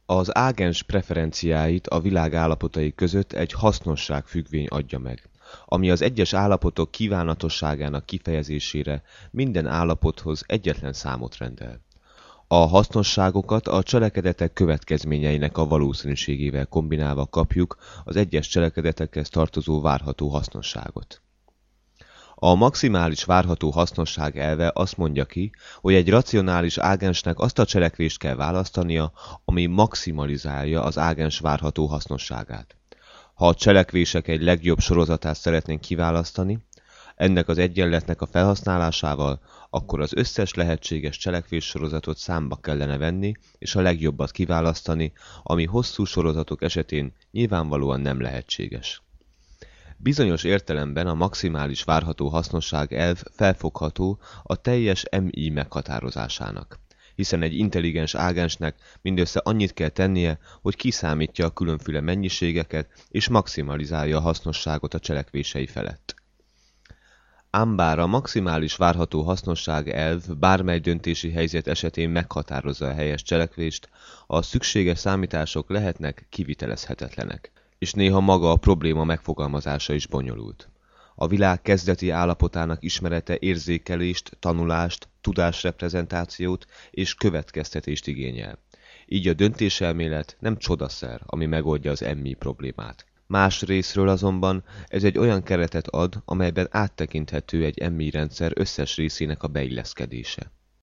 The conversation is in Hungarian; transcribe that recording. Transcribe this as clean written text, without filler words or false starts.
Az ágens preferenciáit a világ állapotai között egy hasznosságfüggvény adja meg, ami az egyes állapotok kívánatosságának kifejezésére minden állapothoz egyetlen számot rendel. A hasznosságokat a cselekedetek következményeinek a valószínűségével kombinálva kapjuk az egyes cselekedetekhez tartozó várható hasznosságot. A maximális várható hasznosság elve azt mondja ki, hogy egy racionális ágensnek azt a cselekvést kell választania, ami maximalizálja az ágens várható hasznosságát. Ha a cselekvések egy legjobb sorozatát szeretnénk kiválasztani, ennek az egyenletnek a felhasználásával, akkor az összes lehetséges cselekvéssorozatot számba kellene venni, és a legjobbat kiválasztani, ami hosszú sorozatok esetén nyilvánvalóan nem lehetséges. Bizonyos értelemben a maximális várható hasznosság elv felfogható a teljes MI meghatározásának, hiszen egy intelligens ágensnek mindössze annyit kell tennie, hogy kiszámítja a különféle mennyiségeket és maximalizálja a hasznosságot a cselekvései felett. Ám bár a maximális várható hasznosság elv bármely döntési helyzet esetén meghatározza a helyes cselekvést, a szükséges számítások lehetnek kivitelezhetetlenek, és néha maga a probléma megfogalmazása is bonyolult. A világ kezdeti állapotának ismerete érzékelést, tanulást, tudásreprezentációt és következtetést igényel. Így a döntéselmélet nem csodaszer, ami megoldja az MI problémát. Más részről azonban ez egy olyan keretet ad, amelyben áttekinthető egy MI rendszer összes részének a beilleszkedése.